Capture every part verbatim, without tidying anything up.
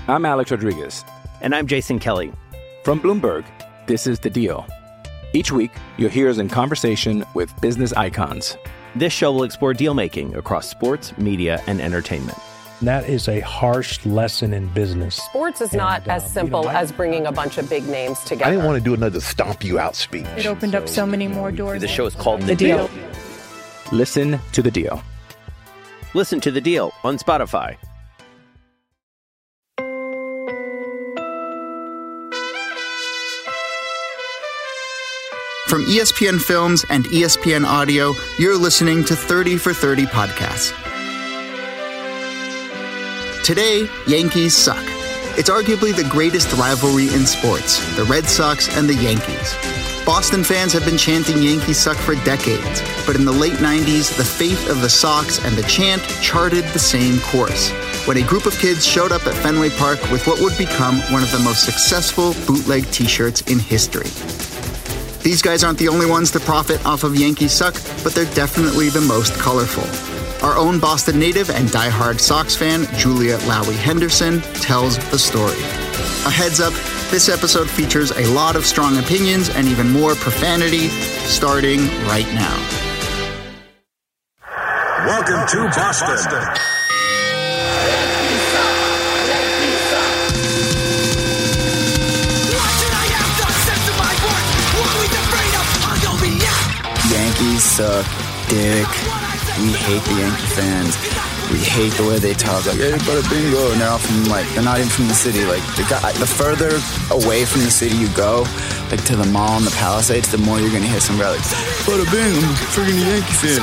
I'm Alex Rodriguez. And I'm Jason Kelly. From Bloomberg, this is The Deal. Each week, you'll hear us in conversation with business icons. This show will explore deal-making across sports, media, and entertainment. That is a harsh lesson in business. Sports is not and, uh, as simple you know, I, as bringing a bunch of big names together. I didn't want to do another stomp you out speech. It opened so, up so many more doors. The show is called The, the deal. deal. Listen to The Deal. Listen to The Deal on Spotify. From E S P N Films and E S P N Audio, you're listening to thirty for thirty Podcasts. Today, Yankees suck. It's arguably the greatest rivalry in sports, the Red Sox and the Yankees. Boston fans have been chanting Yankees suck for decades, but in the late nineties, the fate of the Sox and the chant charted the same course, when a group of kids showed up at Fenway Park with what would become one of the most successful bootleg t-shirts in history. These guys aren't the only ones to profit off of Yankees suck, but they're definitely the most colorful. Our own Boston native and diehard Sox fan, Julia Lowy Henderson, tells the story. A heads up, this episode features a lot of strong opinions and even more profanity, starting right now. Welcome to Boston. Yankees suck dick. We hate the Yankee fans. We hate the way they talk. Like, hey, but a bingo. And they're all from, like, they're not even from the city. Like, the, guy, the further away from the city you go, like, to the mall and the Palisades, the more you're going to hear some guy like, but a bing, I'm a freaking Yankee fan.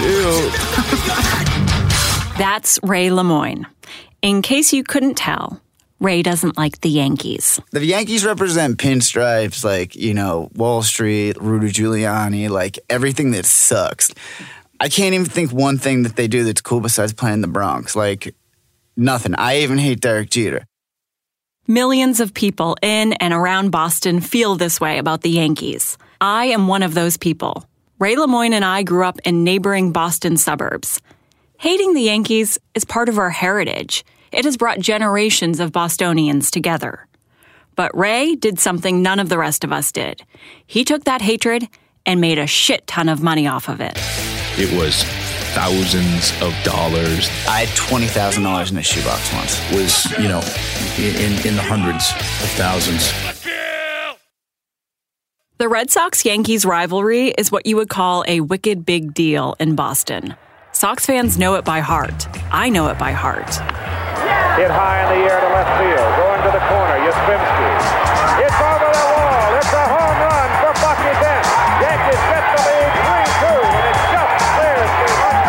Ew. That's Ray Lemoyne. In case you couldn't tell, Ray doesn't like the Yankees. The Yankees represent pinstripes, like, you know, Wall Street, Rudy Giuliani, like, everything that sucks. I can't even think one thing that they do that's cool besides playing the Bronx. Like, nothing. I even hate Derek Jeter. Millions of people in and around Boston feel this way about the Yankees. I am one of those people. Ray Lemoyne and I grew up in neighboring Boston suburbs. Hating the Yankees is part of our heritage. It has brought generations of Bostonians together. But Ray did something none of the rest of us did. He took that hatred and made a shit ton of money off of it. It was thousands of dollars. I had twenty thousand dollars in a shoebox once. It was, you know, in, in the hundreds of thousands. The Red Sox-Yankees rivalry is what you would call a wicked big deal in Boston. Sox fans know it by heart. I know it by heart. Hit high in the air to left field. Going to the corner. Yastrzemski. It's over the wall. It's a home run for Bucky Dent. Yankees get the lead three two, and it just clears the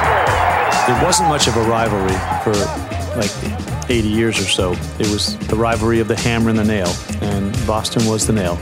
run. There wasn't much of a rivalry for like eighty years or so. It was the rivalry of the hammer and the nail, and Boston was the nail.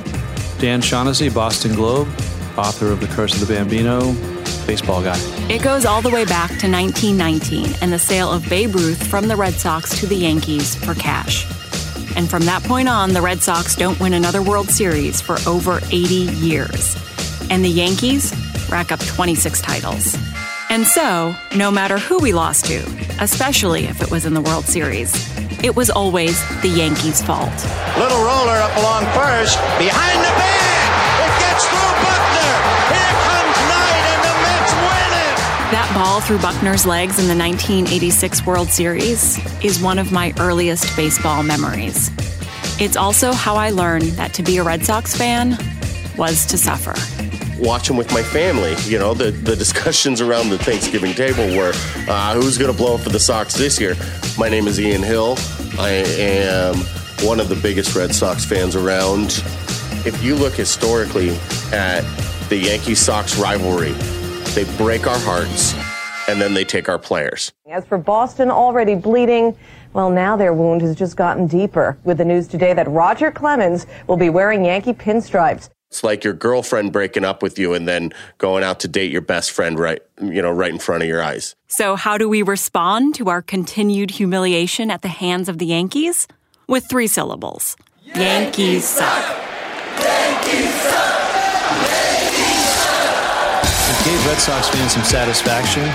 Dan Shaughnessy, Boston Globe, author of The Curse of the Bambino, baseball guy. It goes all the way back to nineteen nineteen and the sale of Babe Ruth from the Red Sox to the Yankees for cash. And from that point on, the Red Sox don't win another World Series for over eighty years. And the Yankees rack up twenty-six titles. And so, no matter who we lost to, especially if it was in the World Series, it was always the Yankees' fault. Little roller up along first, behind the bag! It gets through Buckner! Here comes Knight, and the Mets win it! That ball through Buckner's legs in the nineteen eighty-six World Series is one of my earliest baseball memories. It's also how I learned that to be a Red Sox fan was to suffer. Watching with my family, you know, the, the discussions around the Thanksgiving table were, uh, who's going to blow up for the Sox this year? My name is Ian Hill. I am one of the biggest Red Sox fans around. If you look historically at the Yankee-Sox rivalry, they break our hearts, and then they take our players. As for Boston already bleeding, well, now their wound has just gotten deeper with the news today that Roger Clemens will be wearing Yankee pinstripes. It's like your girlfriend breaking up with you and then going out to date your best friend right, you know, right in front of your eyes. So how do we respond to our continued humiliation at the hands of the Yankees? With three syllables. Yankees, Yankees suck. Yankees suck. Yankees suck. It gave Red Sox fans some satisfaction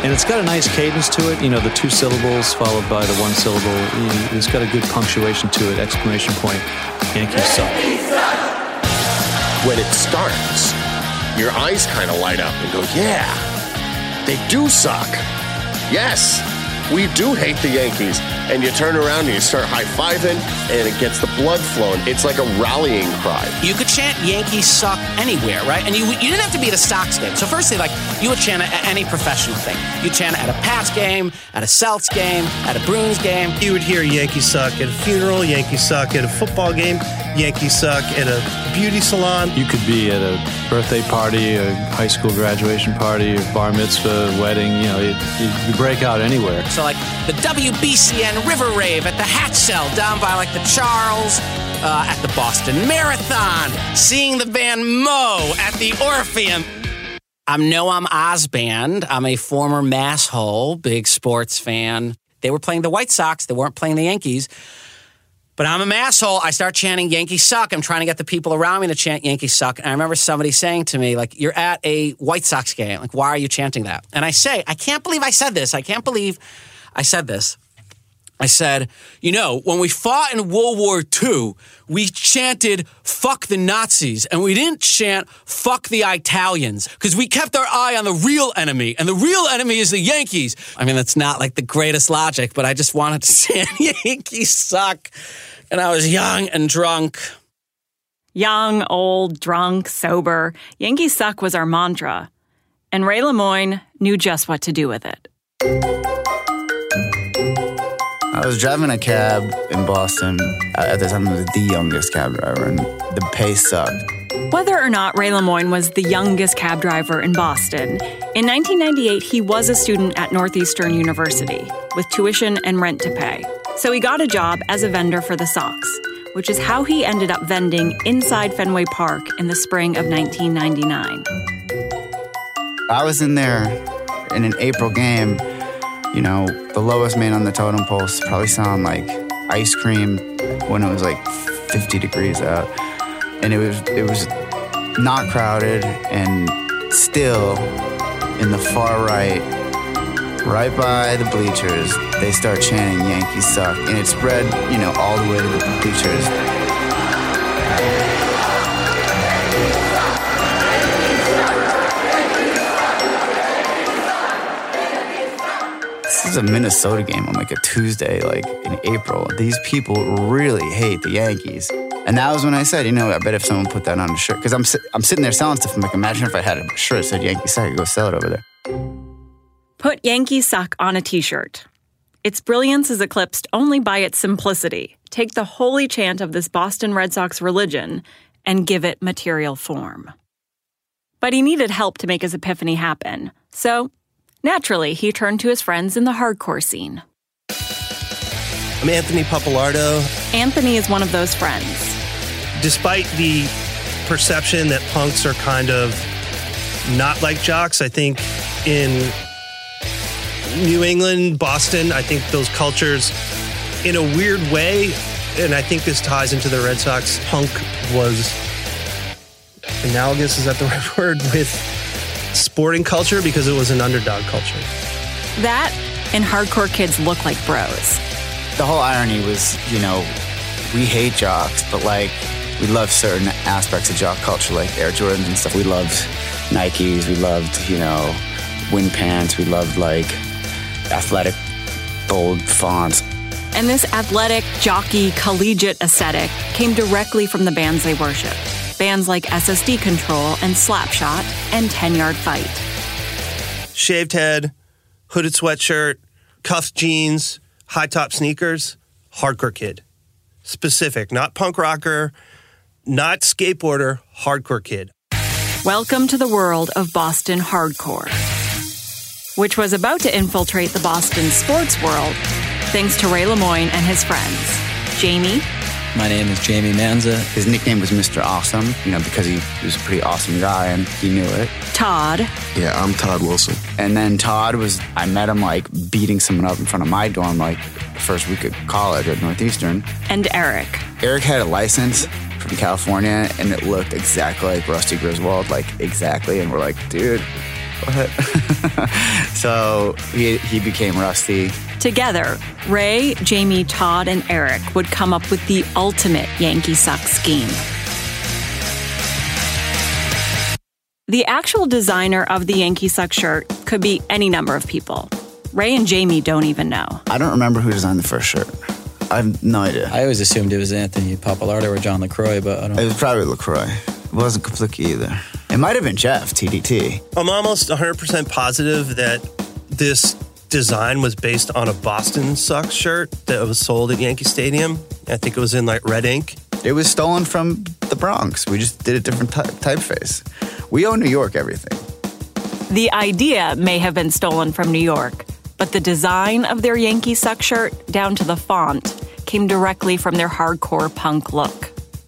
And it's got a nice cadence to it, you know, the two syllables followed by the one syllable. It's got a good punctuation to it, exclamation point. Yankees suck. When it starts, your eyes kind of light up and go, yeah, they do suck. Yes, we do hate the Yankees. And you turn around and you start high-fiving, and it gets the blood flowing. It's like a rallying cry. You could chant Yankees suck anywhere, right? And you you didn't have to be at a Sox game. So firstly, like, you would chant at any professional thing. You chant at a Pats game, at a Celts game, at a Bruins game. You would hear Yankees suck at a funeral, Yankees suck at a football game, Yankees suck at a beauty salon. You could be at a birthday party, a high school graduation party, a bar mitzvah, wedding, you know, you, you break out anywhere. So like the W B C N River Rave at the Hatch Cell down by like the Charles, uh, at the Boston Marathon, seeing the band Mo at the Orpheum. I'm Noam Osband. I'm a former masshole, big sports fan. They were playing the White Sox. They weren't playing the Yankees. But I'm a masshole. I start chanting Yankees suck. I'm trying to get the people around me to chant Yankees suck. And I remember somebody saying to me, like, you're at a White Sox game. Like, why are you chanting that? And I say, I can't believe I said this. I can't believe I said this. I said, you know, when we fought in World War Two, we chanted, fuck the Nazis, and we didn't chant, fuck the Italians, because we kept our eye on the real enemy, and the real enemy is the Yankees. I mean, that's not like the greatest logic, but I just wanted to chant Yankees suck, and I was young and drunk. Young, old, drunk, sober, Yankees suck was our mantra, and Ray Lemoyne knew just what to do with it. I was driving a cab in Boston. At the time, I was the youngest cab driver, and the pay sucked. Whether or not Ray Lemoyne was the youngest cab driver in Boston, in nineteen ninety-eight, he was a student at Northeastern University with tuition and rent to pay. So he got a job as a vendor for the Sox, which is how he ended up vending inside Fenway Park in the spring of nineteen ninety-nine. I was in there in an April game. You know, the lowest man on the totem pole probably selling like ice cream when it was like fifty degrees out. And it was it was not crowded, and still in the far right, right by the bleachers, they start chanting Yankees suck. And it spread, you know, all the way to the bleachers. This is a Minnesota game on like a Tuesday, like in April. These people really hate the Yankees. And that was when I said, you know, I bet if someone put that on a shirt, because I'm, I'm sitting there selling stuff. I'm like, imagine if I had a shirt that said Yankees suck, I could go sell it over there. Put Yankees suck on a t-shirt. Its brilliance is eclipsed only by its simplicity. Take the holy chant of this Boston Red Sox religion and give it material form. But he needed help to make his epiphany happen. So, naturally, he turned to his friends in the hardcore scene. I'm Anthony Papalardo. Anthony is one of those friends. Despite the perception that punks are kind of not like jocks, I think in New England, Boston, I think those cultures, in a weird way, and I think this ties into the Red Sox, punk was analogous, is that the right word, with sporting culture because it was an underdog culture. That and hardcore kids look like bros. The whole irony was, you know, we hate jocks, but like we love certain aspects of jock culture, like Air Jordans and stuff. We loved Nikes, we loved, you know, wind pants, we loved like athletic, bold fonts. And this athletic, jockey, collegiate aesthetic came directly from the bands they worshiped. Bands like S S D Control and Slapshot and ten yard Fight. Shaved head, hooded sweatshirt, cuffed jeans, high-top sneakers, hardcore kid. Specific, not punk rocker, not skateboarder, hardcore kid. Welcome to the world of Boston hardcore, which was about to infiltrate the Boston sports world thanks to Ray Lemoyne and his friends. Jamie. My name is Jamie Manza. His nickname was Mister Awesome, you know, because he was a pretty awesome guy and he knew it. Todd. Yeah, I'm Todd Wilson. And then Todd was, I met him like beating someone up in front of my dorm like the first week of college at Northeastern. And Eric. Eric had a license from California and it looked exactly like Rusty Griswold, like exactly. And we're like, dude, What? So he, he became Rusty. Together, Ray, Jamie, Todd, and Eric would come up with the ultimate Yankee Suck scheme. The actual designer of the Yankee Suck shirt could be any number of people. Ray and Jamie don't even know. I don't remember who designed the first shirt. I have no idea. I always assumed it was Anthony Papalardo or John LaCroix, but I don't know. It was probably LaCroix. It wasn't Kaplicki either. It might have been Jeff, T D T. I'm almost one hundred percent positive that this design was based on a Boston Sox shirt that was sold at Yankee Stadium. I think it was in like red ink. It was stolen from the Bronx. We just did a different ty- typeface. We owe New York everything. The idea may have been stolen from New York, but the design of their Yankee Suck shirt, down to the font, came directly from their hardcore punk look.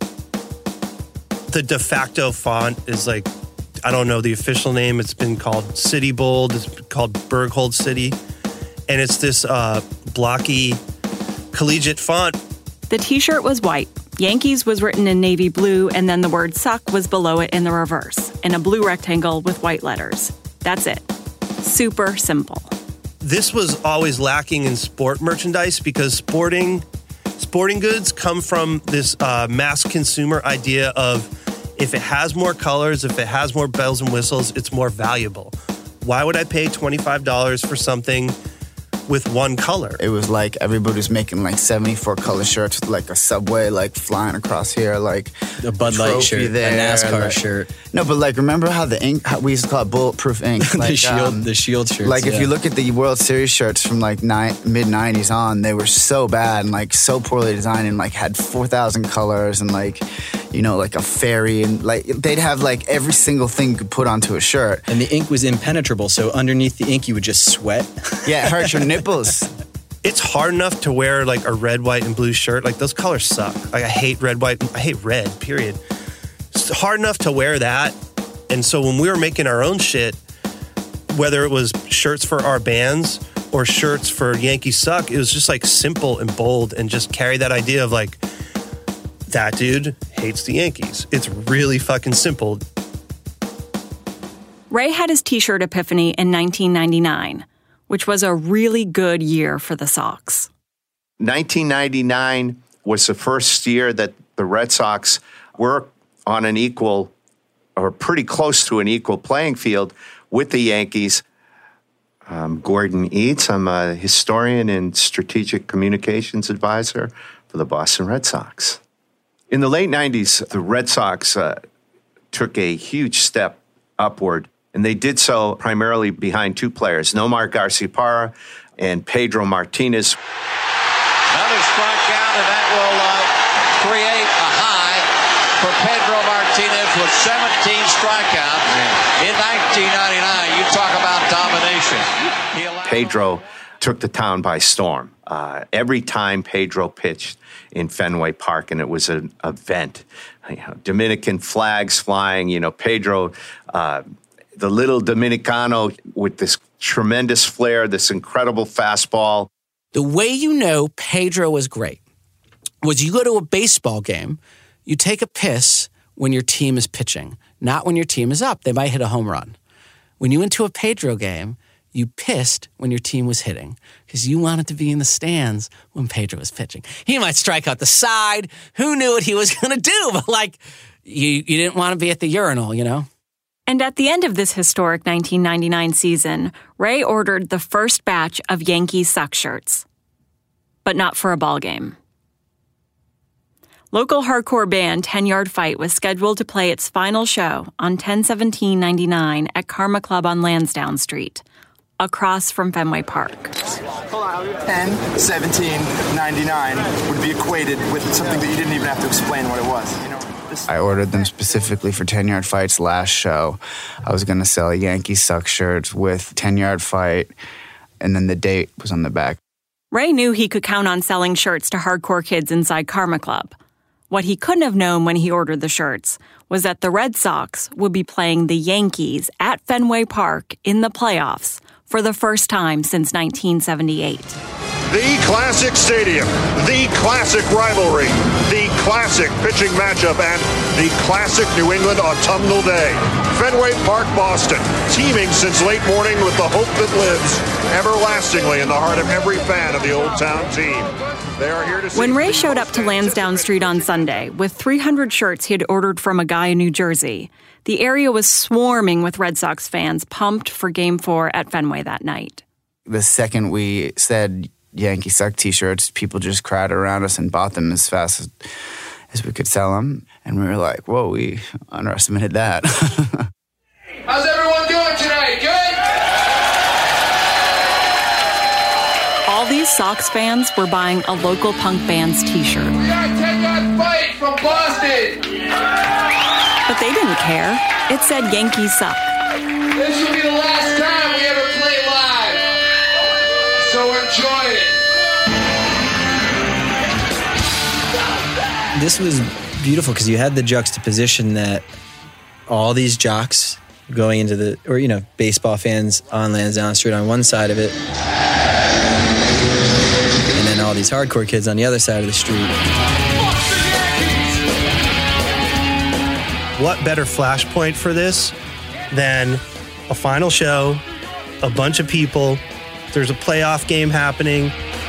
The de facto font is like, I don't know the official name. It's been called City Bold. It's been called Berghold City. And it's this uh, blocky collegiate font. The t-shirt was white. Yankees was written in navy blue, and then the word suck was below it in the reverse, in a blue rectangle with white letters. That's it. Super simple. This was always lacking in sport merchandise because sporting sporting goods come from this uh, mass consumer idea of if it has more colors, if it has more bells and whistles, it's more valuable. Why would I pay twenty-five dollars for something with one color? It was like everybody's making like seventy-four color shirts with like a Subway like flying across here, like a Bud Light shirt, there, a NASCAR like, shirt. No, but like remember how the ink, how we used to call it bulletproof ink, like, the shield, um, the shield shirts. Like yeah. if you look at the World Series shirts from like nine, mid nineties on, they were so bad and like so poorly designed and like had four thousand colors and like, you know, like a fairy and like they'd have like every single thing you could put onto a shirt. And the ink was impenetrable, so underneath the ink you would just sweat. Yeah, it hurts your nipples. It's hard enough to wear like a red, white, and blue shirt. Like those colors suck. Like I hate red, white. I hate red, period. It's hard enough to wear that. And so when we were making our own shit, whether it was shirts for our bands or shirts for Yankee Suck, it was just like simple and bold and just carry that idea of like, that dude hates the Yankees. It's really fucking simple. Ray had his t-shirt epiphany in nineteen ninety-nine. Which was a really good year for the Sox. nineteen ninety-nine was the first year that the Red Sox were on an equal, or pretty close to an equal playing field with the Yankees. I'm Gordon Eads. I'm a historian and strategic communications advisor for the Boston Red Sox. In the late nineties, the Red Sox uh, took a huge step upward. And they did so primarily behind two players, Nomar Garciaparra and Pedro Martinez. Another strikeout, and that will uh, create a high for Pedro Martinez with seventeen strikeouts in nineteen ninety-nine. You talk about domination. Pedro took the town by storm. Uh, every time Pedro pitched in Fenway Park, and it was an event. You know, Dominican flags flying, you know, Pedro... Uh, the little Dominicano with this tremendous flair, this incredible fastball. The way you know Pedro was great was you go to a baseball game, you take a piss when your team is pitching, not when your team is up. They might hit a home run. When you went to a Pedro game, you pissed when your team was hitting because you wanted to be in the stands when Pedro was pitching. He might strike out the side. Who knew what he was going to do? But, like, you, you didn't want to be at the urinal, you know? And at the end of this historic nineteen ninety-nine season, Ray ordered the first batch of Yankee Suck shirts. But not for a ball game. Local hardcore band ten Yard Fight was scheduled to play its final show on ten seventeen ninety-nine at Karma Club on Lansdowne Street, across from Fenway Park. ten seventeen ninety-nine would be equated with something that you didn't even have to explain what it was. You know, this- I ordered them specifically for ten Yard Fight's last show. I was going to sell a Yankee Suck shirts with ten Yard Fight, and then the date was on the back. Ray knew he could count on selling shirts to hardcore kids inside Karma Club. What he couldn't have known when he ordered the shirts was that the Red Sox would be playing the Yankees at Fenway Park in the playoffs for the first time since nineteen seventy-eight. The classic stadium, the classic rivalry, the classic pitching matchup, and the classic New England autumnal day. Fenway Park, Boston, teeming since late morning with the hope that lives everlastingly in the heart of every fan of the Old Town team. They are here to see when Ray showed up to Lansdowne Street on Sunday with three hundred shirts he had ordered from a guy in New Jersey, the area was swarming with Red Sox fans pumped for Game four at Fenway that night. The second we said Yankee Suck t-shirts, people just crowded around us and bought them as fast as, as we could sell them. And we were like, whoa, we underestimated that. How's everyone doing tonight? Good? All these Sox fans were buying a local punk band's t-shirt. We got Ten Gun Fight from Boston. But they didn't care. It said Yankees Suck. This will be the last time we ever play live. So enjoy it. This was beautiful because you had the juxtaposition that all these jocks going into the, or, you know, baseball fans on Lansdowne Street on one side of it, and then all these hardcore kids on the other side of the street. What better flashpoint for this than a final show, a bunch of people, there's a playoff game happening,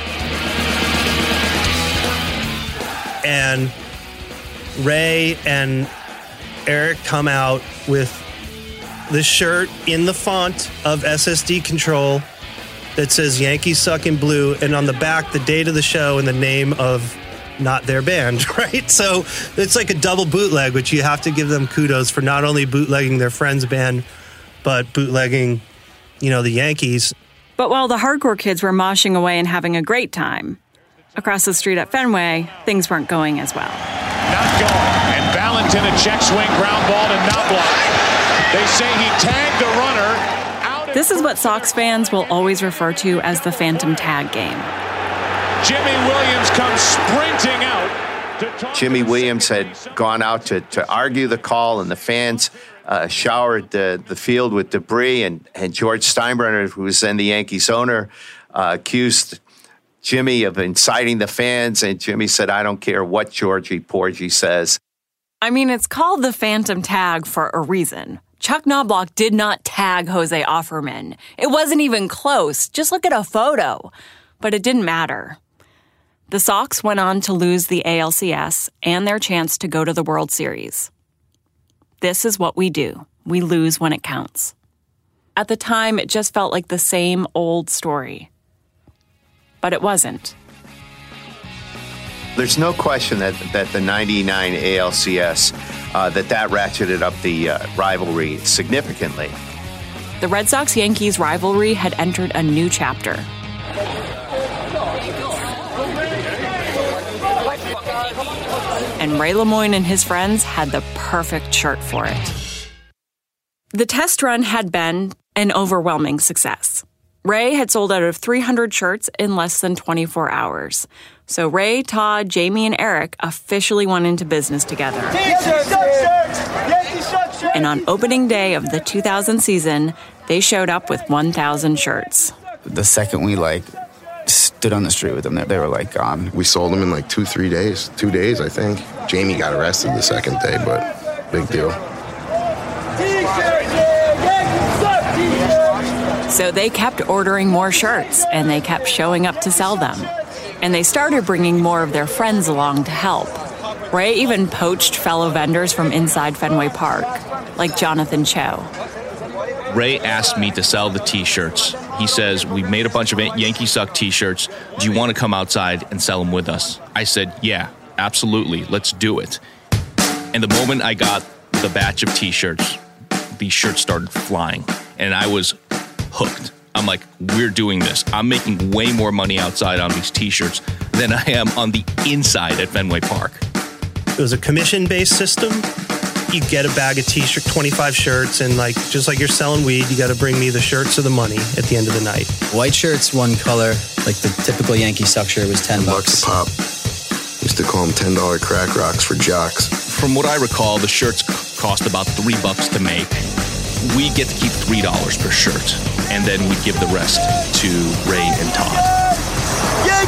and Ray and Eric come out with this shirt in the font of S S D Control that says Yankees Suck in blue, and on the back, the date of the show and the name of not their band, right? So it's like a double bootleg, which you have to give them kudos for not only bootlegging their friend's band, but bootlegging, you know, the Yankees. But while the hardcore kids were moshing away and having a great time, across the street at Fenway, things weren't going as well. Not going. And Valentin, a check swing ground ball to Knobloch. They say he tagged the runner. Out this is what Sox fans will always refer to as the phantom tag game. Jimmy Williams comes sprinting out. To talk Jimmy Williams had gone out to, to argue the call, and the fans uh, showered the, the field with debris. And, and George Steinbrenner, who was then the Yankees owner, uh, accused Jimmy of inciting the fans. And Jimmy said, I don't care what Georgie Porgy says. I mean, it's called the phantom tag for a reason. Chuck Knobloch did not tag Jose Offerman. It wasn't even close. Just look at a photo. But it didn't matter. The Sox went on to lose the A L C S and their chance to go to the World Series. This is what we do. We lose when it counts. At the time, it just felt like the same old story. But it wasn't. There's no question that, that the ninety-nine A L C S, uh, that that ratcheted up the uh, rivalry significantly. The Red Sox-Yankees rivalry had entered a new chapter. And Ray Lemoyne and his friends had the perfect shirt for it. The test run had been an overwhelming success. Ray had sold out of three hundred shirts in less than twenty-four hours. So Ray, Todd, Jamie, and Eric officially went into business together. And on opening day of the two thousand season, they showed up with one thousand shirts. The second we, like, stood on the street with them, they were, like, gone. We sold them in, like, two, three days. Two days, I think. Jamie got arrested the second day, but big deal. So they kept ordering more shirts, and they kept showing up to sell them. And they started bringing more of their friends along to help. Ray even poached fellow vendors from inside Fenway Park, like Jonathan Cho. Ray asked me to sell the T-shirts. He says, we made a bunch of Yankee Suck T-shirts. Do you want to come outside and sell them with us? I said, yeah, absolutely. Let's do it. And the moment I got the batch of T-shirts, these shirts started flying. And I was hooked. I'm like, we're doing this. I'm making way more money outside on these T-shirts than I am on the inside at Fenway Park. It was a commission-based system. You get a bag of T-shirt, twenty-five shirts, and like just like you're selling weed, you got to bring me the shirts or the money at the end of the night. White shirts, one color. Like the typical Yankee Suck shirt was ten bucks. bucks a pop. Used to call them ten dollar crack rocks for jocks. From what I recall, the shirts cost about three bucks to make. We get to keep three dollars per shirt, and then we give the rest to Ray and Todd. Yeah!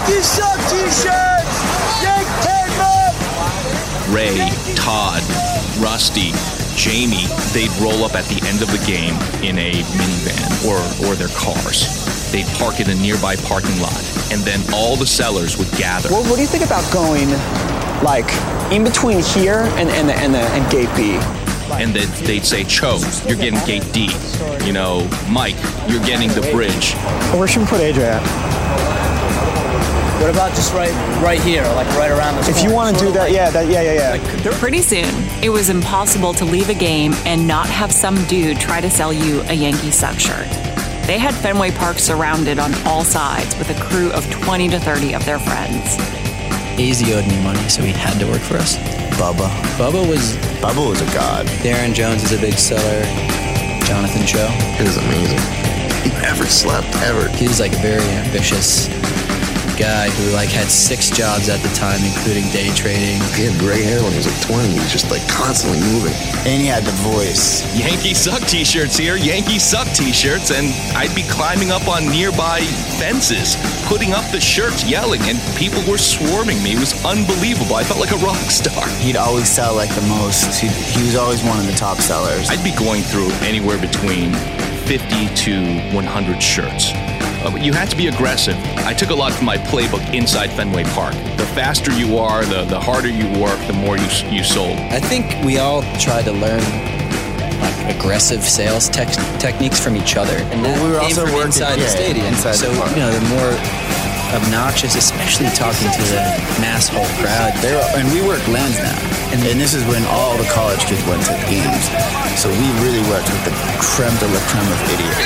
Yankees suck t-shirts! Yank Penman! Ray, Todd, Rusty, Jamie, they'd roll up at the end of the game in a minivan or, or their cars. They'd park in a nearby parking lot, and then all the sellers would gather. Well, what do you think about going, like, in between here and, and, and, the, and gate B? And then they'd say, Cho, you're getting gate D. You know, Mike, you're getting the bridge. Where should we put A J at? What about just right right here, like right around the If you want to do that, yeah, that, yeah, yeah, yeah. Pretty soon, it was impossible to leave a game and not have some dude try to sell you a Yankee suck shirt. They had Fenway Park surrounded on all sides with a crew of twenty to thirty of their friends. A Z owed me money, so he had to work for us. Bubba. Bubba was... Bubba was a god. Darren Jones is a big seller. Jonathan Cho. It was amazing. He never slept, ever. He was like a very ambitious guy who like had six jobs at the time, including day trading. He had gray hair when he was like twenty. He was just like constantly moving. And he had the voice. Yankee Suck t-shirts here, Yankee Suck t-shirts, and I'd be climbing up on nearby fences, putting up the shirts, yelling, and people were swarming me. It was unbelievable. I felt like a rock star. He'd always sell like the most. He'd, he was always one of the top sellers. I'd be going through anywhere between fifty to one hundred shirts. Uh, but you had to be aggressive. I took a lot from my playbook inside Fenway Park. The faster you are, the, the harder you work, the more you you sold. I think we all tried to learn like aggressive sales te- techniques from each other, and that well, we were came also from working, inside yeah, the stadium. Inside so the park. you know, the more obnoxious, especially talking to the mass whole crowd. They were, and we worked Lens now, and, and this is when all the college kids went to games. So we really worked with the creme de la creme of idiots.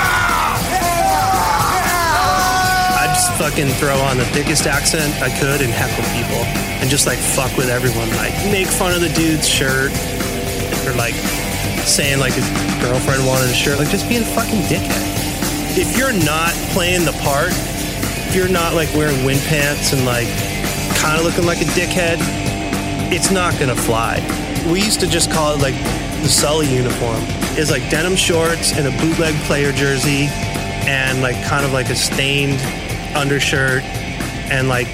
Just fucking throw on the thickest accent I could and heckle people and just like fuck with everyone, like make fun of the dude's shirt or like saying like his girlfriend wanted a shirt, like just being a fucking dickhead. If you're not playing the part, if you're not like wearing wind pants and like kind of looking like a dickhead, it's not gonna fly. We used to just call it like the Sully uniform. It's like denim shorts and a bootleg player jersey and like kind of like a stained undershirt and like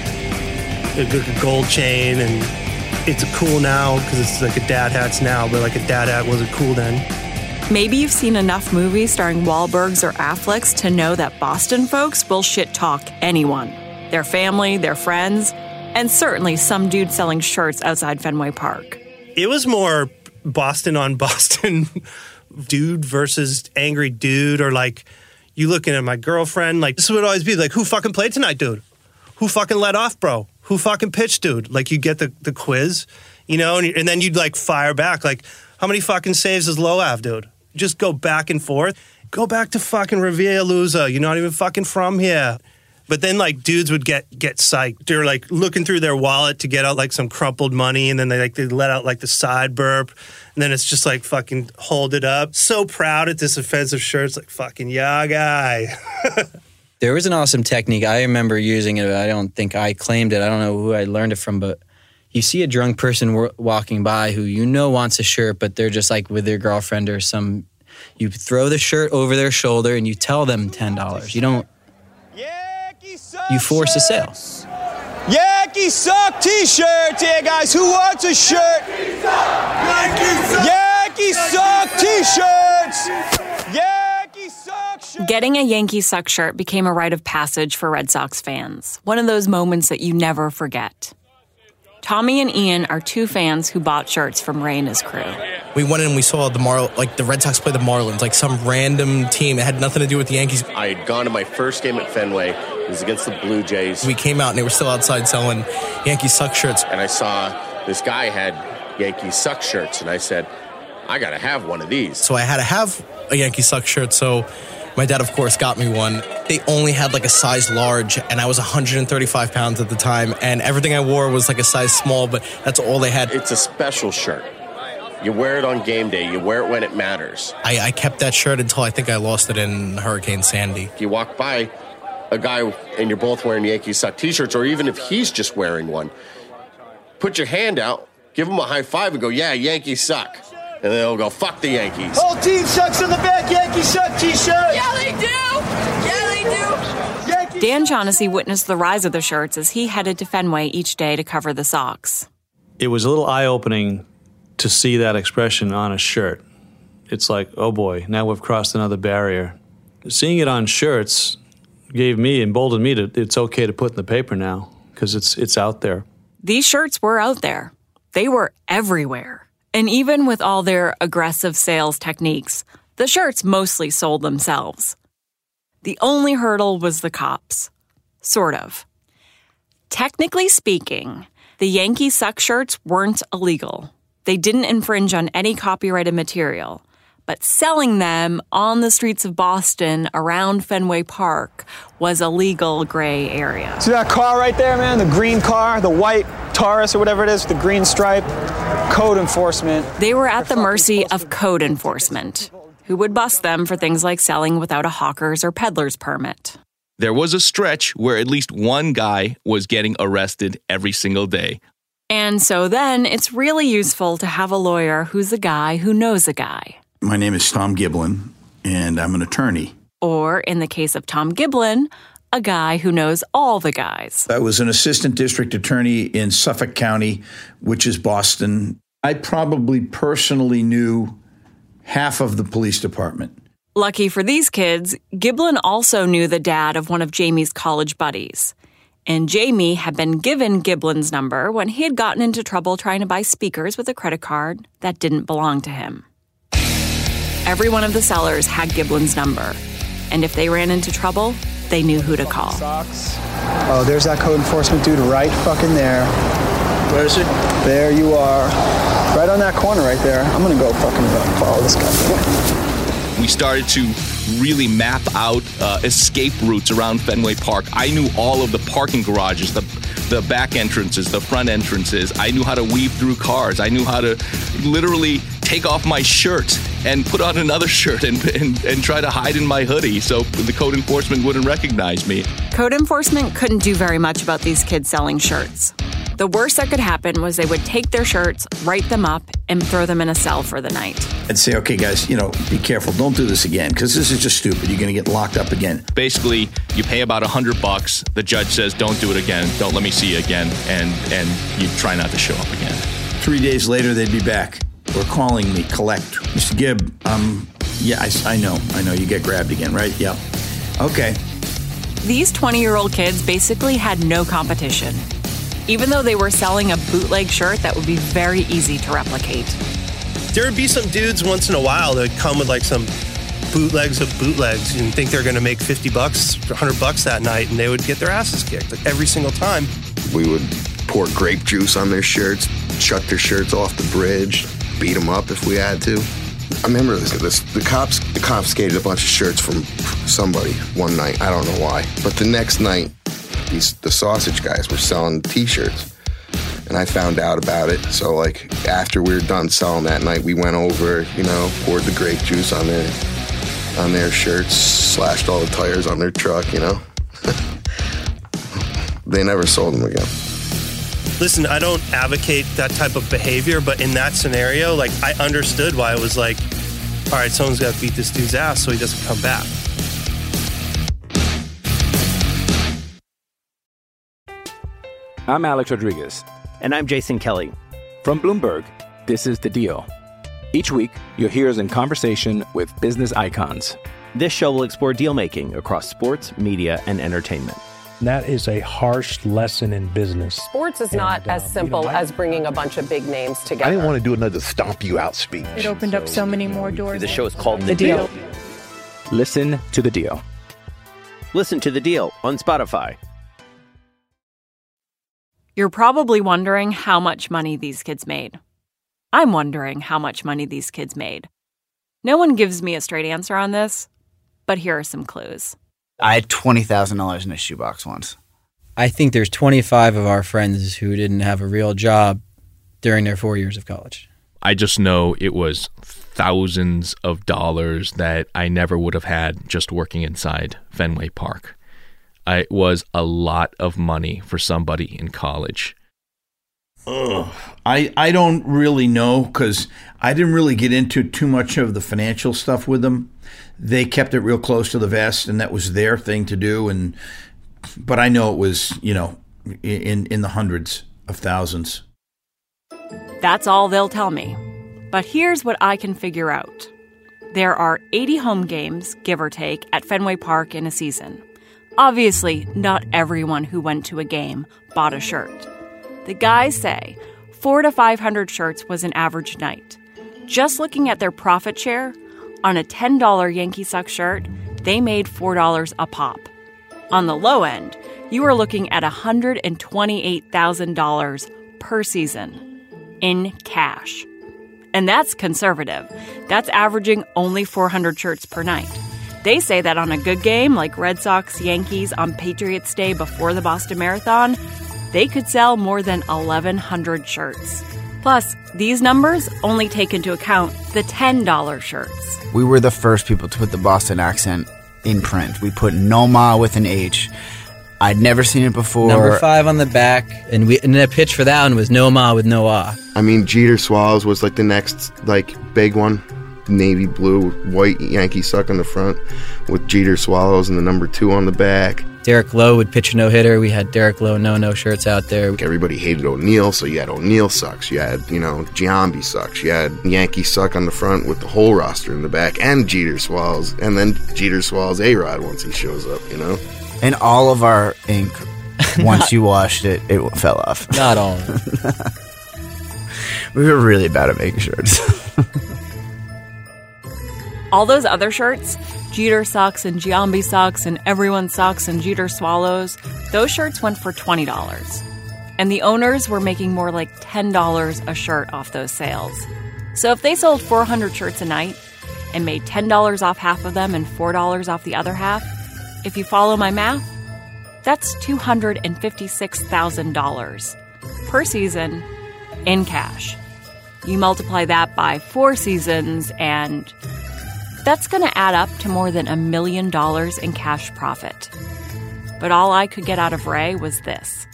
a gold chain, and it's cool now because it's like a dad hat's now, but like a dad hat wasn't cool then. Maybe you've seen enough movies starring Wahlbergs or Afflecks to know that Boston folks will shit talk anyone, their family, their friends, and certainly some dude selling shirts outside Fenway Park. It was more Boston on Boston, dude versus angry dude, or like you looking at my girlfriend, like this would always be like, who fucking played tonight, dude? Who fucking led off, bro? Who fucking pitched, dude? Like you get the, the quiz, you know, and, and then you'd like fire back. Like, how many fucking saves does Lowe have, dude? Just go back and forth. Go back to fucking Riviera Lusa. You're not even fucking from here. But then like dudes would get get psyched. They're like looking through their wallet to get out like some crumpled money, and then they like they let out like the side burp, and then it's just like fucking hold it up. So proud at this offensive shirt. It's like fucking yeah, guy. There was an awesome technique. I remember using it. I don't think I claimed it. I don't know who I learned it from, but you see a drunk person w- walking by who you know wants a shirt, but they're just like with their girlfriend or some. You throw the shirt over their shoulder and you tell them ten dollars. You don't. You force a sale. Yankee Suck t-shirts here, guys. Who wants a shirt? Yankee Suck, Yankee Suck t-shirts. Yankee Suck shirts. Getting a Yankee Suck shirt became a rite of passage for Red Sox fans. One of those moments that you never forget. Tommy and Ian are two fans who bought shirts from Ray and his crew. We went in and we saw the Mar- like the Red Sox play the Marlins, like some random team. It had nothing to do with the Yankees. I had gone to my first game at Fenway. It was against the Blue Jays. We came out and they were still outside selling Yankee Suck shirts. And I saw this guy had Yankee Suck shirts, and I said, I got to have one of these. So I had to have a Yankee Suck shirt, so my dad, of course, got me one. They only had like a size large, and I was one hundred thirty-five pounds at the time, and everything I wore was like a size small, but that's all they had. It's a special shirt. You wear it on game day. You wear it when it matters. I, I kept that shirt until I think I lost it in Hurricane Sandy. You walk by a guy and you're both wearing Yankee Suck t-shirts, or even if he's just wearing one, put your hand out, give him a high five and go, yeah, Yankees suck. And they'll go, fuck the Yankees. Whole team sucks on the back, Yankee Suck t-shirt. Yeah, they do. Yeah, they do. Yankee Dan Shaughnessy witnessed the rise of the shirts as he headed to Fenway each day to cover the Sox. It was a little eye-opening to see that expression on a shirt. It's like, oh boy, now we've crossed another barrier. Seeing it on shirts gave me, emboldened me to, it's okay to put in the paper now, because it's it's out there. These shirts were out there. They were everywhere. And even with all their aggressive sales techniques, the shirts mostly sold themselves. The only hurdle was the cops. Sort of. Technically speaking, the Yankee Suck shirts weren't illegal. They didn't infringe on any copyrighted material. But selling them on the streets of Boston around Fenway Park was a legal gray area. See that car right there, man? The green car, the white Taurus or whatever it is, with the green stripe? Code enforcement. They were at the mercy of code enforcement, who would bust them for things like selling without a hawker's or peddler's permit. There was a stretch where at least one guy was getting arrested every single day. And so then it's really useful to have a lawyer who's a guy who knows a guy. My name is Tom Giblin, and I'm an attorney. Or, in the case of Tom Giblin, a guy who knows all the guys. I was an assistant district attorney in Suffolk County, which is Boston. I probably personally knew half of the police department. Lucky for these kids, Giblin also knew the dad of one of Jamie's college buddies. And Jamie had been given Giblin's number when he had gotten into trouble trying to buy speakers with a credit card that didn't belong to him. Every one of the sellers had Giblin's number, and if they ran into trouble, they knew who to call. Oh, there's that code enforcement dude right fucking there. Where is he? There you are. Right on that corner right there. I'm gonna go fucking follow this guy. We started to really map out uh, escape routes around Fenway Park. I knew all of the parking garages, the the back entrances, the front entrances. I knew how to weave through cars. I knew how to literally take off my shirt and put on another shirt and, and, and try to hide in my hoodie so the code enforcement wouldn't recognize me. Code enforcement couldn't do very much about these kids selling shirts. The worst that could happen was they would take their shirts, write them up, and throw them in a cell for the night. I'd say, okay, guys, you know, be careful. Don't do this again, because this is just stupid. You're going to get locked up again. Basically, you pay about a hundred bucks. The judge says, don't do it again. Don't let me see you again. And, and you try not to show up again. Three days later, they'd be back. Or calling me, collect. Mister Gibb, um, yeah, I, I know. I know. You get grabbed again, right? Yeah. Okay. These twenty-year-old kids basically had no competition, even though they were selling a bootleg shirt that would be very easy to replicate. There would be some dudes once in a while that would come with like some bootlegs of bootlegs and think they're going to make fifty bucks, one hundred bucks that night, and they would get their asses kicked like every single time. We would pour grape juice on their shirts, shut their shirts off the bridge, beat them up if we had to. I remember this, this, the cops confiscated a bunch of shirts from somebody one night. I don't know why. But the next night, these the sausage guys were selling T-shirts. And I found out about it. So, like, after we were done selling that night, we went over, you know, poured the grape juice on their, on their shirts, slashed all the tires on their truck, you know. They never sold them again. Listen, I don't advocate that type of behavior, but in that scenario, like, I understood why it was like, all right, someone's got to beat this dude's ass so he doesn't come back. I'm Alex Rodriguez. And I'm Jason Kelly. From Bloomberg, this is The Deal. Each week, you'll hear us in conversation with business icons. This show will explore deal-making across sports, media, and entertainment. That is a harsh lesson in business. Sports is not and, as simple you know, I, as bringing a bunch of big names together. I didn't want to do another stomp you out speech. It opened so, up so many more doors. The show is called The, the deal. deal. Listen to The Deal. Listen to The Deal on Spotify. You're probably wondering how much money these kids made. I'm wondering how much money these kids made. No one gives me a straight answer on this, but here are some clues. I had twenty thousand dollars in a shoebox once. I think there's twenty-five of our friends who didn't have a real job during their four years of college. I just know it was thousands of dollars that I never would have had just working inside Fenway Park. It was a lot of money for somebody in college. Ugh. I, I don't really know because I didn't really get into too much of the financial stuff with them. They kept it real close to the vest, and that was their thing to do. And but I know it was, you know, in, in the hundreds of thousands. That's all they'll tell me. But here's what I can figure out. There are eighty home games, give or take, at Fenway Park in a season. Obviously, not everyone who went to a game bought a shirt. The guys say four to five hundred shirts was an average night. Just looking at their profit share, on a ten dollars Yankee Suck shirt, they made four dollars a pop. On the low end, you are looking at one hundred twenty-eight thousand dollars per season in cash. And that's conservative. That's averaging only four hundred shirts per night. They say that on a good game, like Red Sox Yankees on Patriots Day before the Boston Marathon, they could sell more than eleven hundred shirts. Plus, these numbers only take into account the ten dollars shirts. We were the first people to put the Boston accent in print. We put Noma with an H. I'd never seen it before. Number five on the back, and we and the pitch for that one was no ma with no ah. I mean, Jeter Swallows was like the next like big one. Navy blue, white Yankee Suck on the front with Jeter Swallows and the number two on the back. Derek Lowe would pitch a no-hitter. We had Derek Lowe no-no shirts out there. Everybody hated O'Neill, so you had O'Neill Sucks. You had, you know, Giambi Sucks. You had Yankee Suck on the front with the whole roster in the back and Jeter Swallows. And then Jeter Swallows A-Rod once he shows up, you know? And all of our ink, once you washed it, it fell off. Not all of it. We were really bad at making shirts. All those other shirts, Jeter Sucks and Giambi Sucks and Everyone Sucks and Jeter Swallows, those shirts went for twenty dollars. And the owners were making more like ten dollars a shirt off those sales. So if they sold four hundred shirts a night and made ten dollars off half of them and four dollars off the other half, if you follow my math, that's two hundred fifty-six thousand dollars per season in cash. You multiply that by four seasons and that's going to add up to more than a million dollars in cash profit. But all I could get out of Ray was this.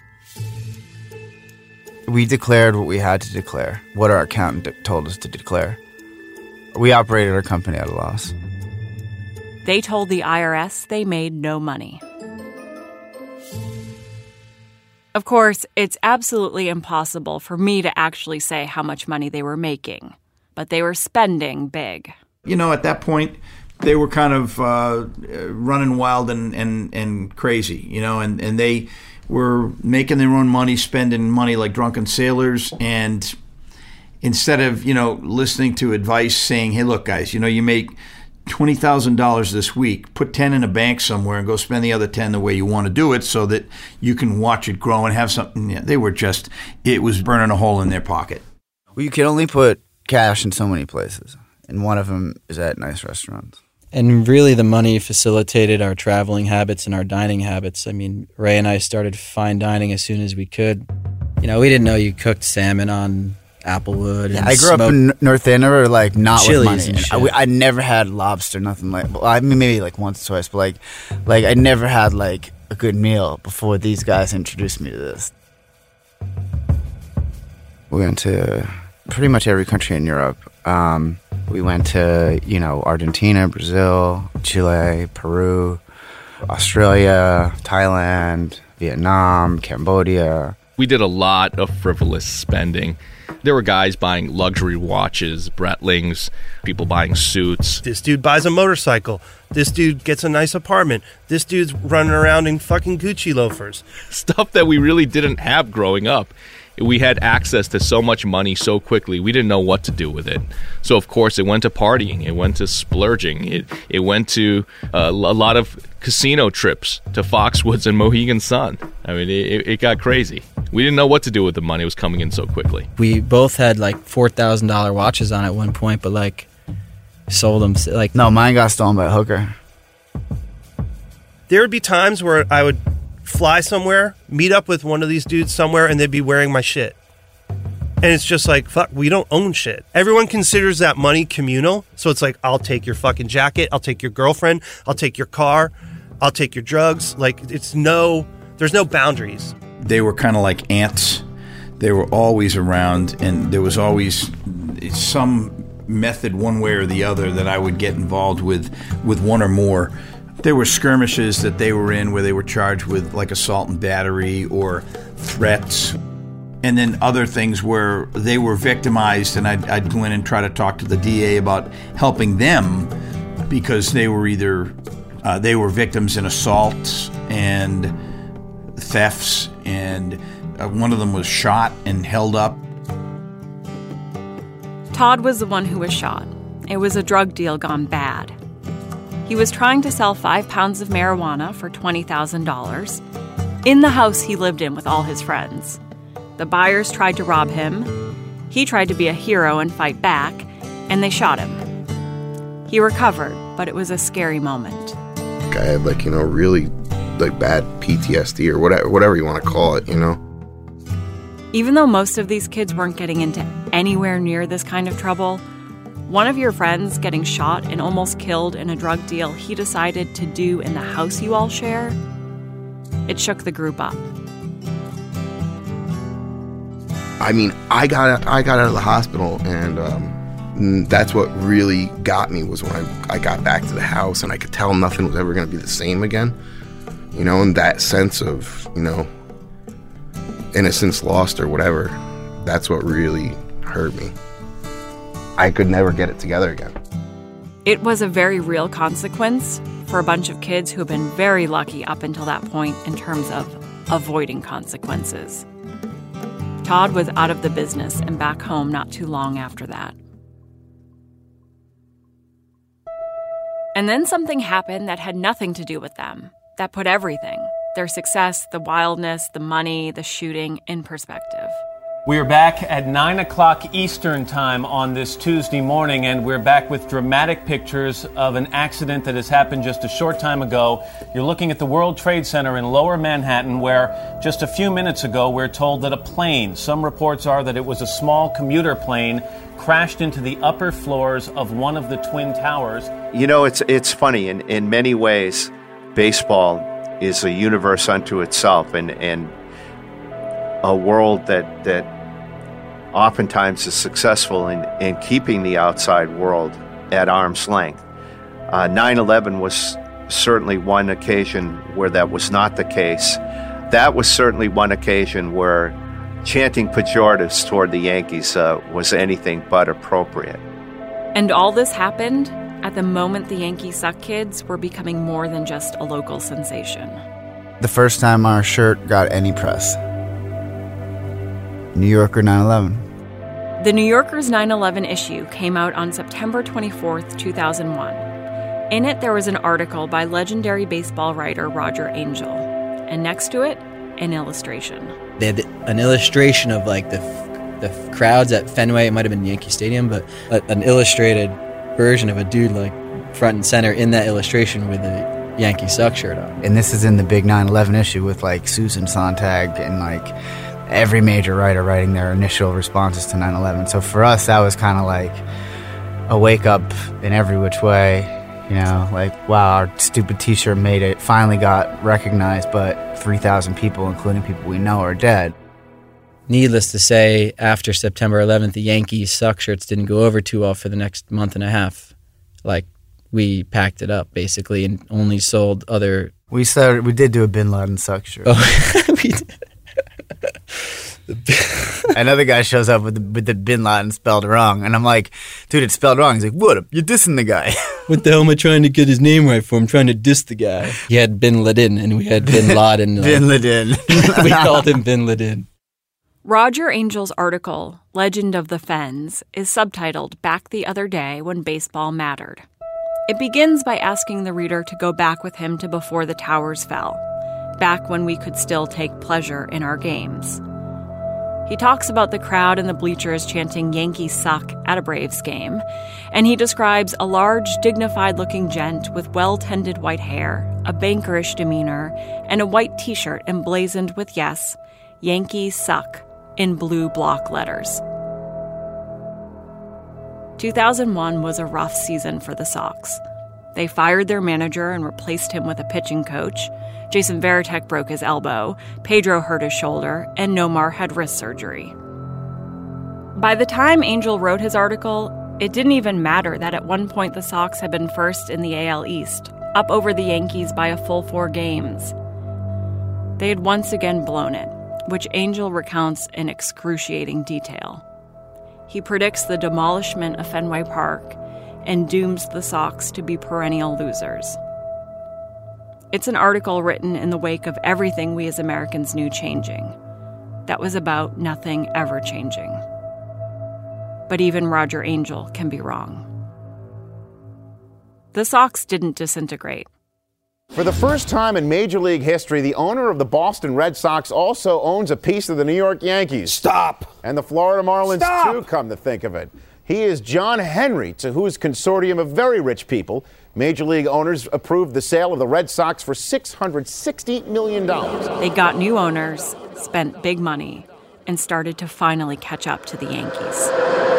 We declared what we had to declare, what our accountant de- told us to declare. We operated our company at a loss. They told the I R S they made no money. Of course, it's absolutely impossible for me to actually say how much money they were making, but they were spending big. You know, at that point, they were kind of uh, running wild and, and, and crazy, you know, and, and they were making their own money, spending money like drunken sailors. And instead of, you know, listening to advice saying, hey, look, guys, you know, you make twenty thousand dollars this week, put ten in a bank somewhere and go spend the other ten the way you want to do it so that you can watch it grow and have something. Yeah, they were just, it was burning a hole in their pocket. Well, you can only put cash in so many places. And one of them is at nice restaurants. And really the money facilitated our traveling habits and our dining habits. I mean, Ray and I started fine dining as soon as we could. You know, we didn't know you cooked salmon on Applewood. Yeah, and I grew up in North Andover, like, not with money. And I, I never had lobster, nothing like, well, I mean, maybe like once or twice, but like, like I never had like a good meal before these guys introduced me to this. We went to pretty much every country in Europe. Um, we went to, you know, Argentina, Brazil, Chile, Peru, Australia, Thailand, Vietnam, Cambodia. We did a lot of frivolous spending. There were guys buying luxury watches, Breitlings, people buying suits. This dude buys a motorcycle. This dude gets a nice apartment. This dude's running around in fucking Gucci loafers. Stuff that we really didn't have growing up. We had access to so much money so quickly, we didn't know what to do with it. So, of course, it went to partying. It went to splurging. It it went to uh, a lot of casino trips to Foxwoods and Mohegan Sun. I mean, it, it got crazy. We didn't know what to do with the money. It was coming in so quickly. We both had, like, four thousand dollars watches on at one point, but, like, sold them. Like, no, mine got stolen by a hooker. There would be times where I would fly somewhere, meet up with one of these dudes somewhere, and they'd be wearing my shit. And it's just like, fuck, we don't own shit. Everyone considers that money communal. So it's like, I'll take your fucking jacket. I'll take your girlfriend. I'll take your car. I'll take your drugs. Like, it's no, there's no boundaries. They were kind of like ants. They were always around, and there was always some method one way or the other that I would get involved with, with one or more There were skirmishes that they were in where they were charged with like assault and battery or threats. And then other things where they were victimized, and I'd, I'd go in and try to talk to the D A about helping them because they were either uh, they were victims in assaults and thefts, and uh, one of them was shot and held up. Todd was the one who was shot. It was a drug deal gone bad. He was trying to sell five pounds of marijuana for twenty thousand dollars in the house he lived in with all his friends. The buyers tried to rob him. He tried to be a hero and fight back, and they shot him. He recovered, but it was a scary moment. I had, like, you know, really, like, bad P T S D or whatever, whatever you want to call it, you know? Even though most of these kids weren't getting into anywhere near this kind of trouble, one of your friends getting shot and almost killed in a drug deal he decided to do in the house you all share, it shook the group up. I mean, I got I got out of the hospital, and um, that's what really got me was when I, I got back to the house, and I could tell nothing was ever going to be the same again. You know, and that sense of, you know, innocence lost or whatever, that's what really hurt me. I could never get it together again. It was a very real consequence for a bunch of kids who have been very lucky up until that point in terms of avoiding consequences. Todd was out of the business and back home not too long after that. And then something happened that had nothing to do with them, that put everything, their success, the wildness, the money, the shooting, in perspective. We are back at nine o'clock Eastern time on this Tuesday morning, and we're back with dramatic pictures of an accident that has happened just a short time ago. You're looking at the World Trade Center in Lower Manhattan, where just a few minutes ago we're told that a plane, some reports are that it was a small commuter plane, crashed into the upper floors of one of the Twin Towers. You know, it's it's funny. In, in many ways, baseball is a universe unto itself, and, and a world that, that oftentimes is successful in, in keeping the outside world at arm's length. Uh, nine eleven was certainly one occasion where that was not the case. That was certainly one occasion where chanting pejoratives toward the Yankees uh, was anything but appropriate. And all this happened at the moment the Yankee Suck kids were becoming more than just a local sensation. The first time our shirt got any press. New Yorker nine eleven. The New Yorker's nine eleven issue came out on September twenty-fourth, two thousand one. In it, there was an article by legendary baseball writer Roger Angell, and next to it, an illustration. They had an illustration of like the the crowds at Fenway. It might have been Yankee Stadium, but a, an illustrated version of a dude like front and center in that illustration with a Yankee Suck shirt on. And this is in the big nine eleven issue with like Susan Sontag and like every major writer writing their initial responses to nine eleven. So for us, that was kind of like a wake up in every which way. You know, like, wow, our stupid T-shirt made it, finally got recognized, but three thousand people, including people we know, are dead. Needless to say, after September eleventh, the Yankees Suck shirts didn't go over too well for the next month and a half. Like, we packed it up, basically, and only sold other... We started, we did do a Bin Laden Suck shirt. Oh, we did. Another guy shows up with the, with the Bin Laden spelled wrong, and I'm like, dude, it's spelled wrong. He's like, what? You're dissing the guy. What the hell am I trying to get his name right for? I'm trying to diss the guy. He had Bin Laden, and we had Bin Laden. Like, Bin Laden. We called him Bin Laden. Roger Angell's article, Legend of the Fens, is subtitled Back the Other Day When Baseball Mattered. It begins by asking the reader to go back with him to before the towers fell, back when we could still take pleasure in our games. He talks about the crowd in the bleachers chanting Yankees Suck at a Braves game, and he describes a large, dignified-looking gent with well-tended white hair, a bankerish demeanor, and a white T-shirt emblazoned with, yes, Yankees Suck in blue block letters. two thousand one was a rough season for the Sox. They fired their manager and replaced him with a pitching coach. Jason Varitek broke his elbow, Pedro hurt his shoulder, and Nomar had wrist surgery. By the time Angell wrote his article, it didn't even matter that at one point the Sox had been first in the A L East, up over the Yankees by a full four games. They had once again blown it, which Angel recounts in excruciating detail. He predicts the demolishment of Fenway Park and dooms the Sox to be perennial losers. It's an article written in the wake of everything we as Americans knew changing. That was about nothing ever changing. But even Roger Angel can be wrong. The Sox didn't disintegrate. For the first time in Major League history, the owner of the Boston Red Sox also owns a piece of the New York Yankees. Stop! And the Florida Marlins, Stop! too, come to think of it. He is John Henry, to whose consortium of very rich people, Major League owners approved the sale of the Red Sox for six hundred sixty million dollars. They got new owners, spent big money, and started to finally catch up to the Yankees.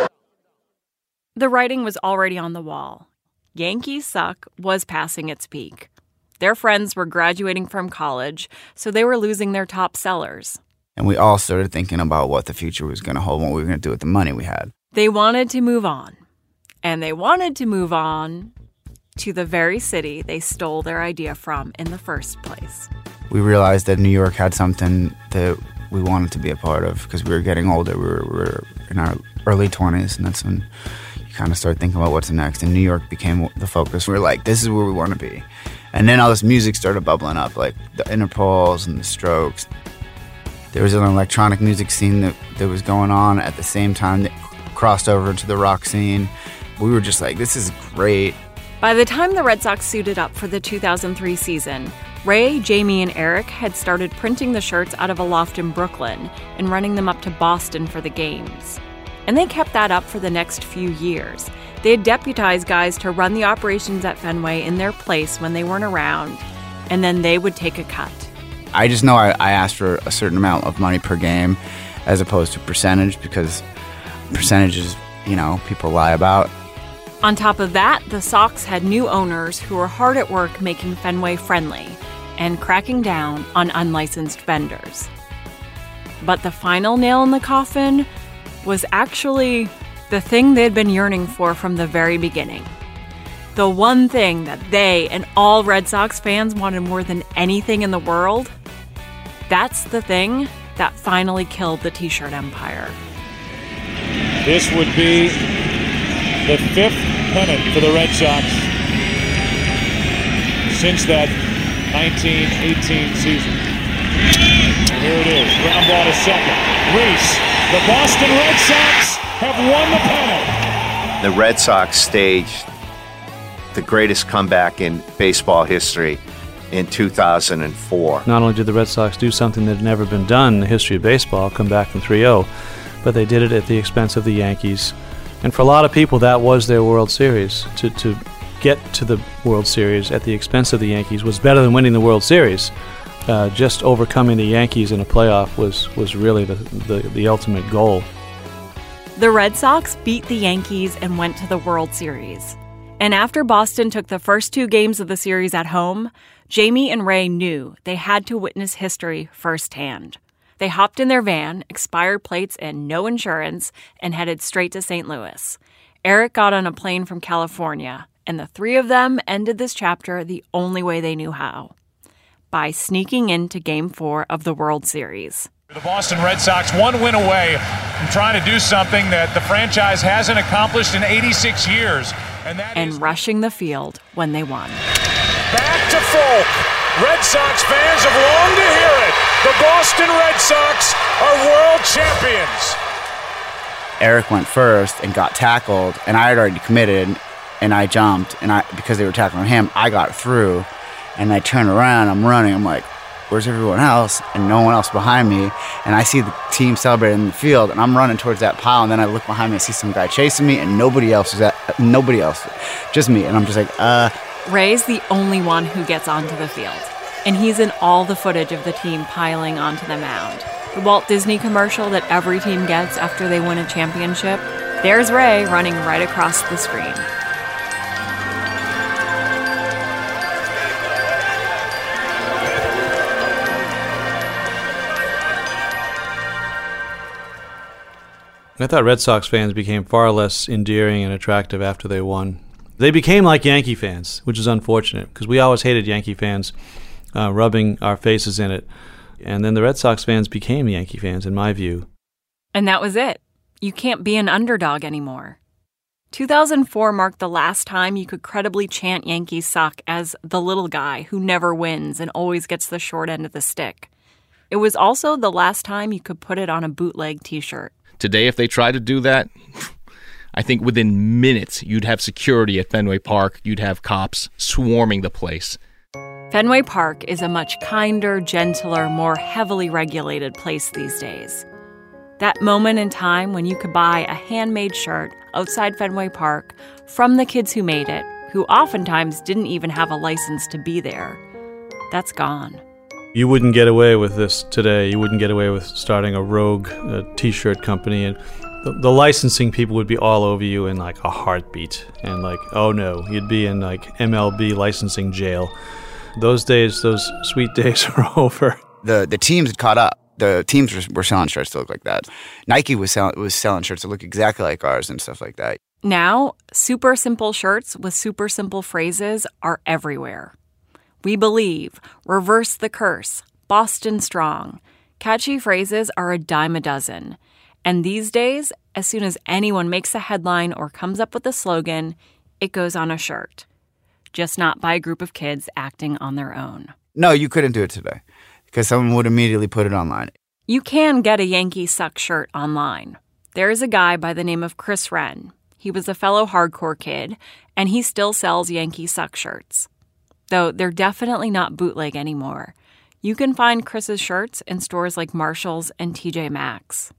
The writing was already on the wall. Yankees Suck was passing its peak. Their friends were graduating from college, so they were losing their top sellers. And we all started thinking about what the future was going to hold, what we were going to do with the money we had. They wanted to move on. And they wanted to move on to the very city they stole their idea from in the first place. We realized that New York had something that we wanted to be a part of because we were getting older. We were, we were in our early twenties, and that's when you kind of start thinking about what's next. And New York became the focus. We were like, this is where we want to be. And then all this music started bubbling up, like the Interpols and the Strokes. There was an electronic music scene that, that was going on at the same time that crossed over into the rock scene. We were just like, this is great. By the time the Red Sox suited up for the two thousand three season, Ray, Jamie, and Eric had started printing the shirts out of a loft in Brooklyn and running them up to Boston for the games. And they kept that up for the next few years. They had deputized guys to run the operations at Fenway in their place when they weren't around, and then they would take a cut. I just know I, I asked for a certain amount of money per game as opposed to percentage because percentages, you know, people lie about. On top of that, the Sox had new owners who were hard at work making Fenway friendly and cracking down on unlicensed vendors. But the final nail in the coffin was actually the thing they'd been yearning for from the very beginning. The one thing that they and all Red Sox fans wanted more than anything in the world, that's the thing that finally killed the T-shirt empire. This would be the fifth pennant for the Red Sox since that nineteen eighteen season. And here it is, ground ball to second. Reese, the Boston Red Sox have won the pennant. The Red Sox staged the greatest comeback in baseball history in two thousand four. Not only did the Red Sox do something that had never been done in the history of baseball, come back from three oh, but they did it at the expense of the Yankees. And for a lot of people, that was their World Series. To to get to the World Series at the expense of the Yankees was better than winning the World Series. Uh, just overcoming the Yankees in a playoff was, was really the, the, the ultimate goal. The Red Sox beat the Yankees and went to the World Series. And after Boston took the first two games of the series at home, Jamie and Ray knew they had to witness history firsthand. They hopped in their van, expired plates and no insurance, and headed straight to Saint Louis. Eric got on a plane from California, and the three of them ended this chapter the only way they knew how, by sneaking into Game four of the World Series. The Boston Red Sox one win away from trying to do something that the franchise hasn't accomplished in eighty-six years. And, that and is rushing the field when they won. Back to Folk. Red Sox fans have longed to hear it. The Boston Red Sox are world champions. Eric went first and got tackled, and I had already committed, and I jumped, and I because they were tackling him, I got through, and I turned around, I'm running, I'm like, where's everyone else? And no one else behind me, and I see the team celebrating in the field, and I'm running towards that pile, and then I look behind me, I see some guy chasing me, and nobody else is at, nobody else, just me, and I'm just like, uh... Ray's the only one who gets onto the field, and he's in all the footage of the team piling onto the mound. The Walt Disney commercial that every team gets after they win a championship, there's Ray running right across the screen. I thought Red Sox fans became far less endearing and attractive after they won. They became like Yankee fans, which is unfortunate because we always hated Yankee fans uh, rubbing our faces in it. And then the Red Sox fans became Yankee fans, in my view. And that was it. You can't be an underdog anymore. two thousand four marked the last time you could credibly chant Yankees suck as the little guy who never wins and always gets the short end of the stick. It was also the last time you could put it on a bootleg t-shirt. Today, if they try to do that, I think within minutes you'd have security at Fenway Park. You'd have cops swarming the place. Fenway Park is a much kinder, gentler, more heavily regulated place these days. That moment in time when you could buy a handmade shirt outside Fenway Park from the kids who made it, who oftentimes didn't even have a license to be there, that's gone. You wouldn't get away with this today. You wouldn't get away with starting a rogue uh, t-shirt company, and the, the licensing people would be all over you in like a heartbeat. And like, oh no, you'd be in like M L B licensing jail. Those days, those sweet days are over. The the teams had caught up. The teams were, were selling shirts to look like that. Nike was selling was selling shirts to look exactly like ours and stuff like that. Now, super simple shirts with super simple phrases are everywhere. We believe, reverse the curse, Boston strong. Catchy phrases are a dime a dozen. And these days, as soon as anyone makes a headline or comes up with a slogan, it goes on a shirt. Just not by a group of kids acting on their own. No, you couldn't do it today because someone would immediately put it online. You can get a Yankee Suck shirt online. There is a guy by the name of Chris Wren. He was a fellow hardcore kid, and he still sells Yankee Suck shirts. Though they're definitely not bootleg anymore. You can find Chris's shirts in stores like Marshall's and T J Maxx.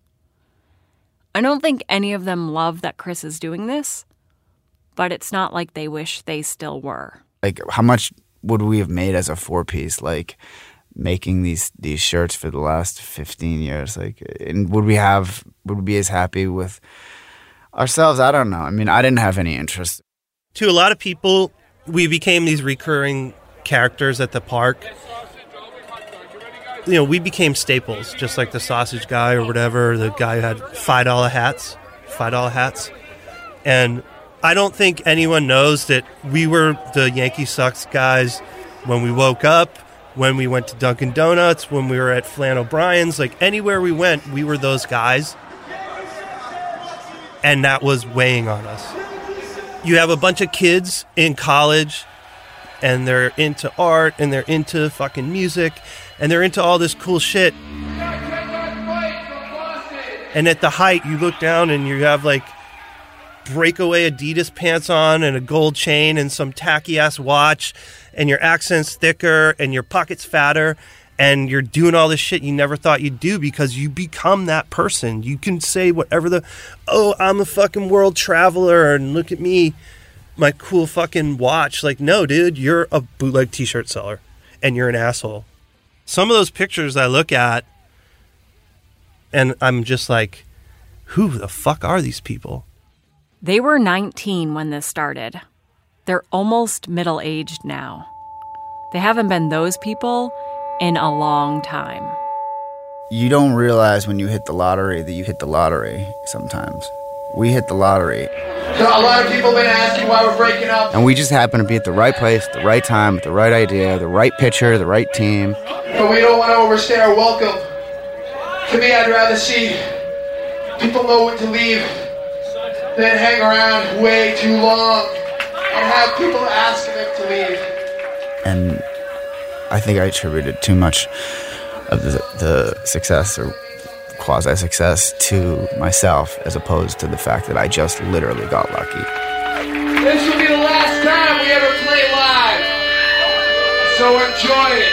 I don't think any of them love that Chris is doing this, but it's not like they wish they still were. Like, how much would we have made as a four-piece, like, making these these shirts for the last fifteen years? Like, and would we have, would we be as happy with ourselves? I don't know. I mean, I didn't have any interest. To a lot of people, we became these recurring characters at the park. You know, we became staples, just like the sausage guy or whatever, the guy who had five dollar hats, five dollar hats. And I don't think anyone knows that we were the Yankee Sucks guys when we woke up, when we went to Dunkin' Donuts, when we were at Flan O'Brien's. Like, anywhere we went, we were those guys. And that was weighing on us. You have a bunch of kids in college, and they're into art, and they're into fucking music, and they're into all this cool shit. And at the height, you look down and you have, like, breakaway Adidas pants on and a gold chain and some tacky-ass watch, and your accent's thicker and your pocket's fatter, and you're doing all this shit you never thought you'd do because you become that person. You can say whatever the, oh, I'm a fucking world traveler, and look at me, my cool fucking watch. Like, no, dude, you're a bootleg t-shirt seller, and you're an asshole. Some of those pictures I look at, and I'm just like, who the fuck are these people? They were nineteen when this started. They're almost middle-aged now. They haven't been those people in a long time. You don't realize when you hit the lottery that you hit the lottery sometimes. We hit the lottery. So a lot of people have been asking why we're breaking up. And we just happen to be at the right place, the right time, with the right idea, the right pitcher, the right team. But we don't want to overstay our welcome. To me, I'd rather see people know when to leave than hang around way too long and have people asking them to leave. And I think I attributed too much of the, the success or quasi-success to myself as opposed to the fact that I just literally got lucky. This will be the last time we ever play live, so enjoy it.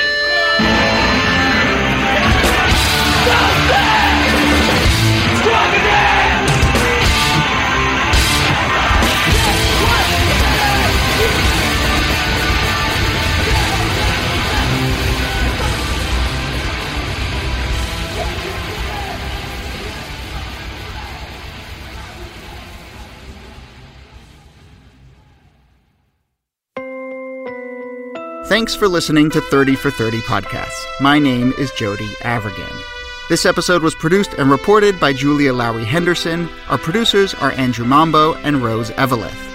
Thanks for listening to thirty for thirty Podcasts. My name is Jody Avirgan. This episode was produced and reported by Julia Lowry Henderson. Our producers are Andrew Mambo and Rose Eveleth.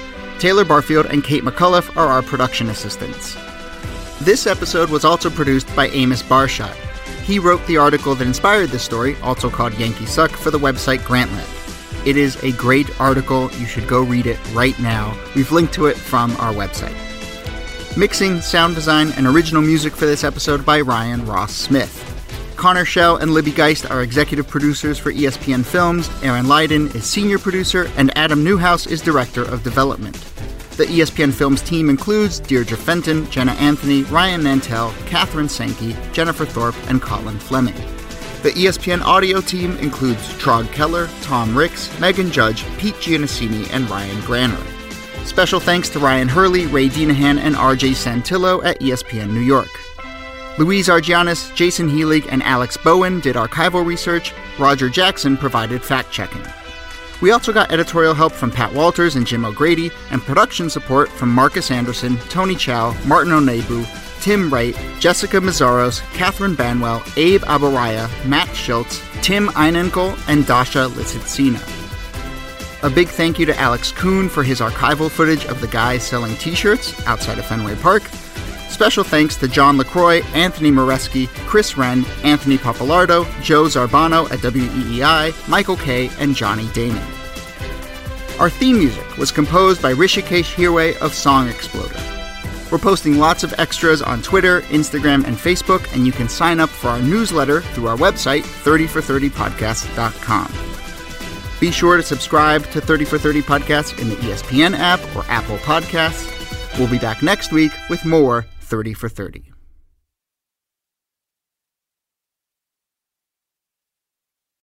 Taylor Barfield and Kate McCullough are our production assistants. This episode was also produced by Amos Barshot. He wrote the article that inspired this story, also called Yankee Suck, for the website Grantland. It is a great article. You should go read it right now. We've linked to it from our website. Mixing, sound design, and original music for this episode by Ryan Ross Smith. Connor Schell and Libby Geist are executive producers for E S P N Films, Aaron Leiden is senior producer, and Adam Newhouse is director of development. The E S P N Films team includes Deirdre Fenton, Jenna Anthony, Ryan Nantel, Catherine Sankey, Jennifer Thorpe, and Colin Fleming. The E S P N audio team includes Trog Keller, Tom Ricks, Megan Judge, Pete Giannassini, and Ryan Granner. Special thanks to Ryan Hurley, Ray Dinahan, and R J Santillo at E S P N New York. Louise Argianis, Jason Healig, and Alex Bowen did archival research. Roger Jackson provided fact-checking. We also got editorial help from Pat Walters and Jim O'Grady, and production support from Marcus Anderson, Tony Chow, Martin Onebu, Tim Wright, Jessica Mazzaros, Catherine Banwell, Abe Abaraya, Matt Schultz, Tim Einenkel, and Dasha Litsitsina. A big thank you to Alex Kuhn for his archival footage of the guys selling t-shirts outside of Fenway Park. Special thanks to John LaCroix, Anthony Moreski, Chris Wren, Anthony Papalardo, Joe Zarbano at W E E I, Michael Kay, and Johnny Damon. Our theme music was composed by Rishikesh Hirway of Song Exploder. We're posting lots of extras on Twitter, Instagram, and Facebook, and you can sign up for our newsletter through our website, thirty for thirty podcast dot com. Be sure to subscribe to thirty for thirty Podcast in the E S P N app or Apple Podcasts. We'll be back next week with more thirty for thirty.